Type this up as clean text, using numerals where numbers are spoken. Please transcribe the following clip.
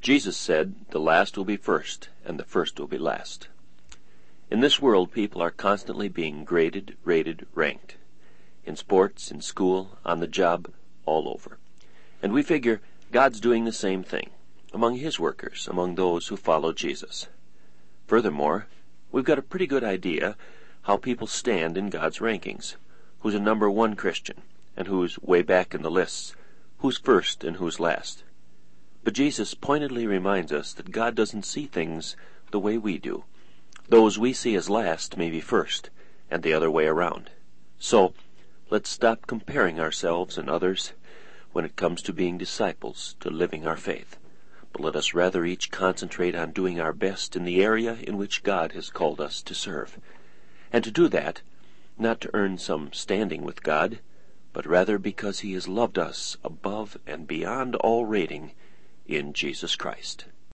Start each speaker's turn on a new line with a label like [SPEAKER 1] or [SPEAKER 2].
[SPEAKER 1] Jesus said, "The last will be first, and the first will be last." In this world, people are constantly being graded, rated, ranked. In sports, in school, on the job, all over. And we figure God's doing the same thing, among His workers, among those who follow Jesus. Furthermore, we've got a pretty good idea how people stand in God's rankings, who's a number one Christian, and who's way back in the lists, who's first and who's last. But Jesus pointedly reminds us that God doesn't see things the way we do. Those we see as last may be first, and the other way around. So, let's stop comparing ourselves and others when it comes to being disciples, to living our faith. But let us rather each concentrate on doing our best in the area in which God has called us to serve. And to do that, not to earn some standing with God, but rather because He has loved us above and beyond all rating in Jesus Christ.